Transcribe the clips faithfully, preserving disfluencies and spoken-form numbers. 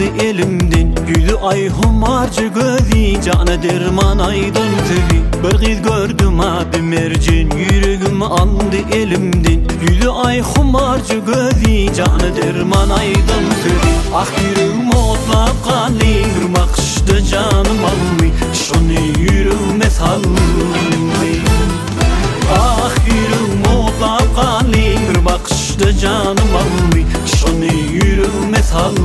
elimden. Gülü ay humarcı gözü, canı derman aydın tüvi. Bir kız gördüm adı mercan, yüreğim aldı elimden. Gülü ay humarcı gözü, canı derman aydın tüvi. Ah yüreğim otlap kaldı, bir bakışta canım aldı. Şunu yüreğime saldı. Ah yüreğim otlap kaldı, bir bakışta canım aldı. Şunu yüreğime saldı.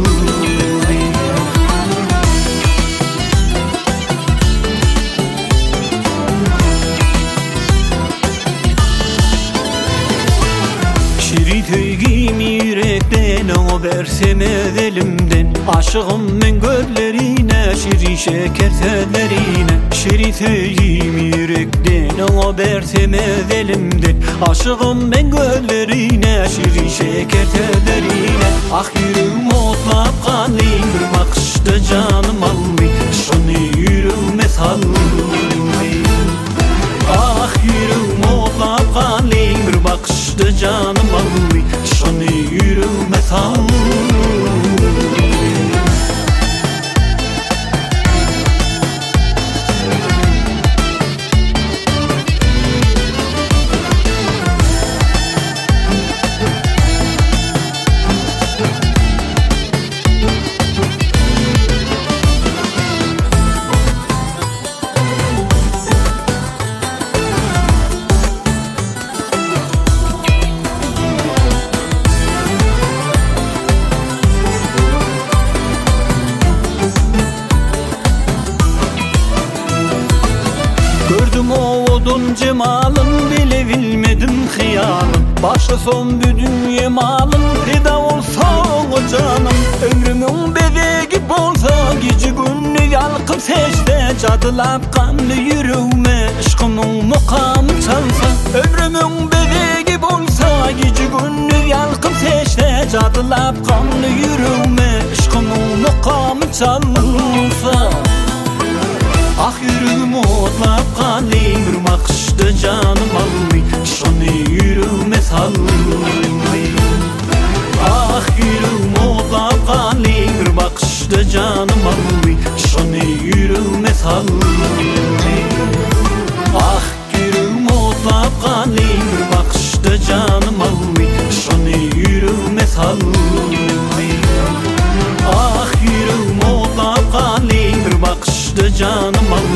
Şirin tüygüm yürekten, o bersemez elimden. Aşığım ben göllerine, şirin şeker tellerine. Şirin tüygüm yürekten, o bersemez elimden. Aşığım ben göllerine, şirin şeker tellerine. Ah yüreğim otlap kaldı, bir bakışta canım aldı. Şunu yüreğime saldı. Ah yüreğim otlap kaldı, bir bakışta canım aldı. Şunu yüreğime saldı. Gördüm o odun cemalın, bile bilmedim hıyalın. Başta son bir dünya malın, feda olsa o canım. Ömrümün bebeği bolsa, gece günü yalkıp secde. Cadılap kanlı yüreğime, aşkımın mukamı çalsa. Ömrümün bebeği bolsa, gece günü yalkıp secde. Cadılap kanlı yüreğime, aşkımın mukamı çalsa. Ah yüreğim otlap kaldı, bir bakışta canım aldı. Şunu yüreğime saldı. Ah yüreğim otlap kaldı, bir bakışta canım aldı. Şunu yüreğime saldı. Ah yüreğim otlap kaldı, bir bakışta canım aldı. Şunu yüreğime saldı. Ah yüreğim otlap kaldı, bir bakışta canım aldı.